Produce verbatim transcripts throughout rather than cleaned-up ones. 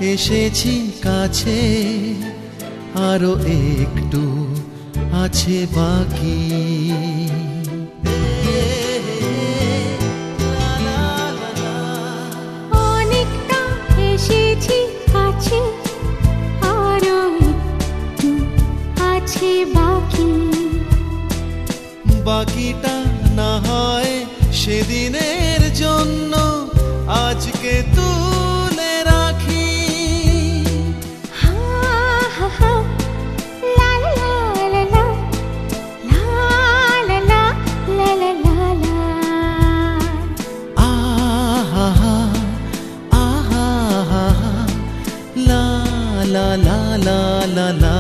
এসেছি কাছে, আরো একটু আছে বাকি। অনেকটা এসেছি কাছে, আরো একটু আছে বাকি। বাকিটা না হয় সেদিনের জন্য, আজকে তুলে রাখি। হা হা হা, লা লা লা লা, লা লা লা, লা লা লা লা। আহা হা, আহা হা, লা লা লা লা লা লা।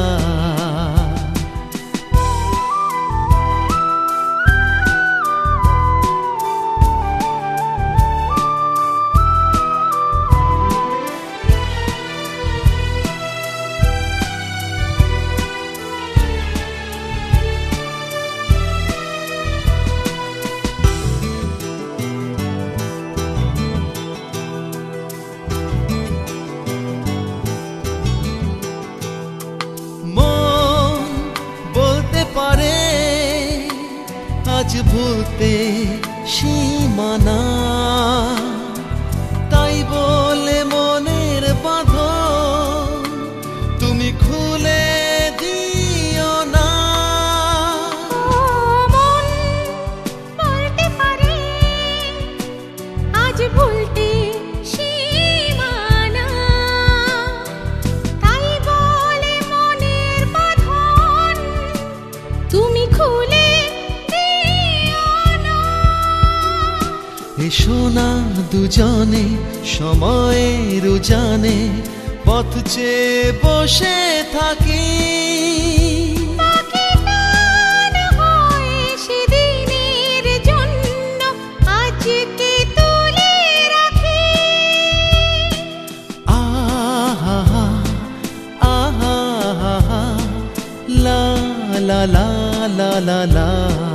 আজ ভুলতে সীমানা, তাই বলে মনের বাঁধন তুমি খুলে দিও না। মন বলতে পারে আজ ভুলতে সীমানা, তাই বলে মনের বাঁধন তুমি খুলে। এসো না দুজনে সময়ের উজানে, পথ চেয়ে বসে থাকি। সেদিনের জন্য আজকে তুলে রাখি। আহা হা, আহা হা, লা লা লা লা লা লা।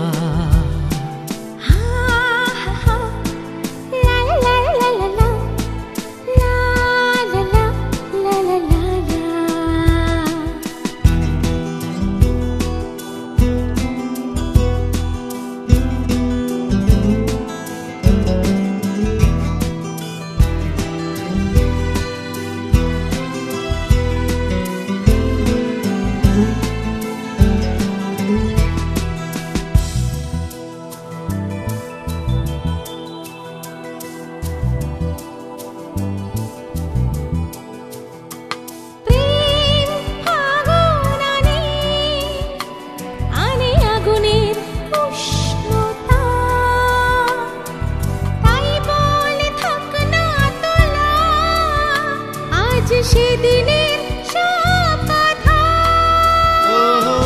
সেদিনের সব কথা, ও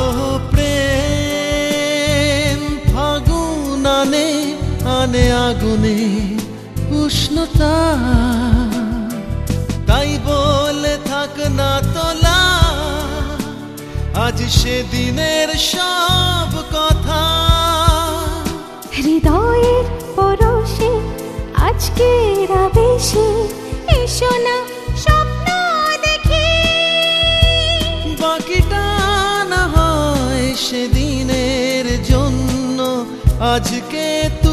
প্রেম ফাগুন আনে আনে আগুনে উষ্ণতা, তাই বলে থাক না তোলা আজ সেদিনের সব কথা। হৃদয়ের পরশে আজকের আবেশে এসো না স্বপ্ন দেখি। বাকিটা না হয় সেদিনের জন্য, আজকে